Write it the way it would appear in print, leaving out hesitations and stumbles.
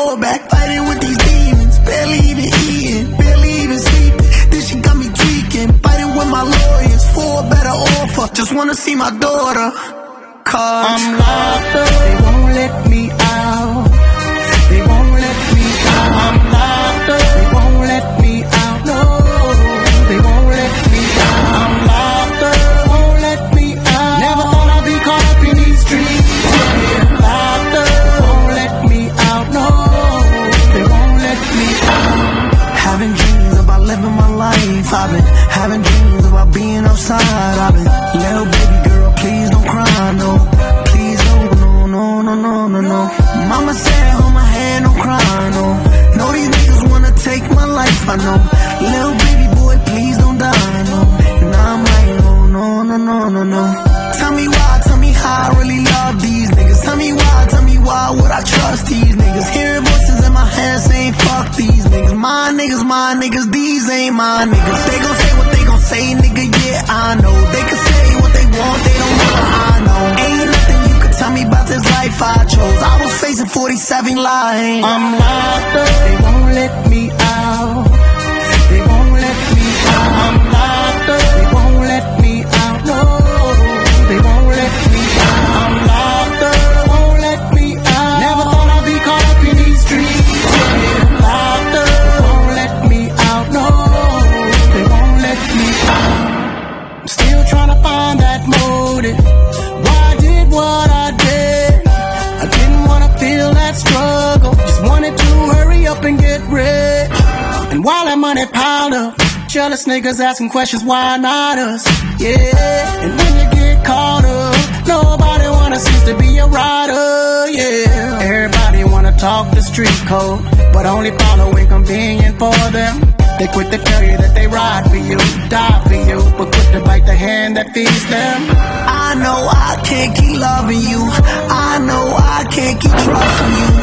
back, fighting with these demons. Barely even eating, barely even sleeping. Then she got me tweaking, fighting with my lawyers for a better offer. Just wanna see my daughter, cause I'm locked up. They won't let me out. They won't let me out. I'm locked up. They won't let me out. No, they won't let me out. I'm locked up. Won't let me out. Never thought I'd be caught up in these streets. Yeah, locked up. Won't let me out. No, they won't let me out. Having dreams about living my life. I've been having dreams about being outside. I've been, little baby girl, please don't cry, no. Please don't, no. Mama said, hold my hand, don't cry, no. Know these niggas wanna take my life, I know. Little baby boy, please don't die, no. And I'm like, no. Tell me why, tell me how I really love these niggas. Tell me why would I trust these niggas? Hearing voices in my head saying, fuck these niggas. My niggas, these ain't my niggas. They gon' say what they gon' say, nigga, yeah, I know. They can say what they want, they don't know what I know. Ain't nothing you could tell me about this life I chose. I was facing 47 lives. I'm locked up, they won't let me out. They won't let me out. I'm locked up, they won't let me out. No, they won't let me out. I'm locked up, won't let me out. Never thought I'd be caught up in these streets. Yeah, locked up, won't let me out. No, they won't let me out. I'm still trying to find that motive. Why I did what I did. I didn't wanna feel that struggle. Just wanted to hurry up and get rich. And while that money piled up, jealous niggas asking questions, why not us? Yeah, and when you get caught up, nobody wanna cease to be a rider, yeah. Everybody wanna talk the street code, but only follow inconvenient for them. They quick to tell you that they ride for you, die for you, but quick to bite the hand that feeds them. I know I can't keep loving you. I know I can't keep trusting you.